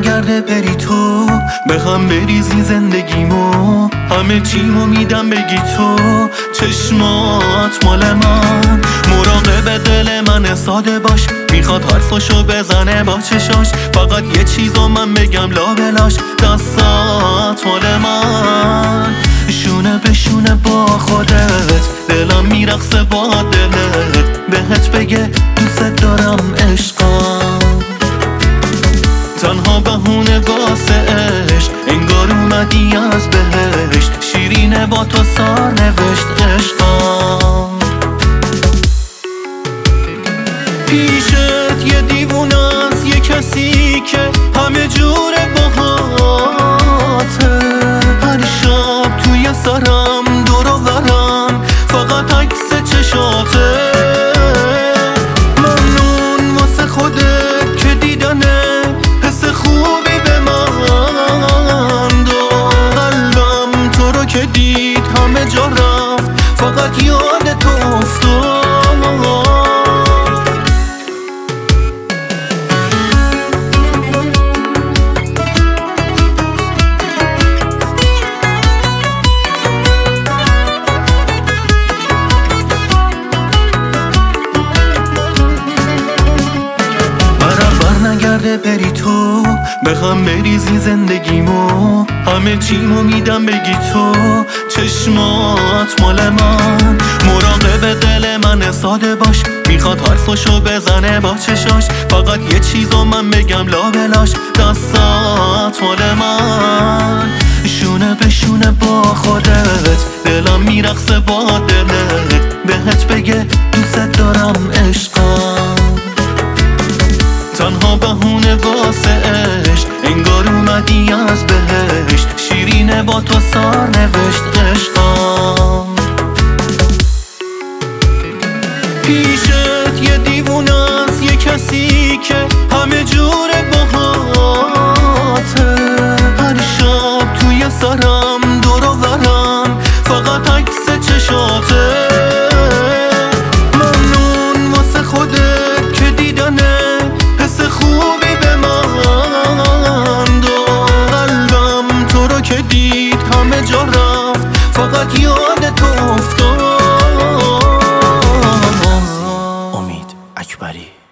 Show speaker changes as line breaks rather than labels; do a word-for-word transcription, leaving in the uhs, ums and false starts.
نگرده بری تو، به هم بریزی زندگیمو، همه چیمو میدم بگی تو. چشمات مال من، مراقب دل من ساده باش، میخواد حرفاشو بزنه با چشاش. فقط یه چیزو من بگم لا بلاش، دستات مال من، شونه به شونه با خودت، دلم میرقصه با دلت، بهت بگه دوست دارم عشقم. تنها بهونه واسه عشق، انگار اومدی از بهشت، شیرینه با تو سر نوشت عشقم. پیشت یه دیوونه از یه کسی که همه جور باهاته، هر شب توی سرم دور و برم فقط عکس چشاته. ممنون واسه خودت که دیدنه حس خوبی به من داد، قلبم تو رو که دید همه جا رفت، فقط یاد تو افتاد. نگرده بری تو، به هم بریزی زندگیمو، همه چیمو میدم بگی تو. چشمات مال من، مراقب دل من ساده باش، میخواد حرفاشو بزنه با چشاش. فقط یه چیزو من بگم لا بلاش، دستات مال من، شونه به شونه با خودت، دلم میرقصه با دلت، بهت بگه دوست دارم عشقم. تنها بهونه واسه عشق، انگار اومدی از بهشت، شیرینه با تو سر نوشت عشقم. پیشت یه دیوونه از یه کسی که همه جور باهاته، هر شب توی سرم دور و برم فقط عکس چشاته. ممنون واسه خودت که دیدنه حس خوبی به من داد، قلبم تو رو که دید همه جا رفت، فقط یاد تو افتاد.
امید اکبری.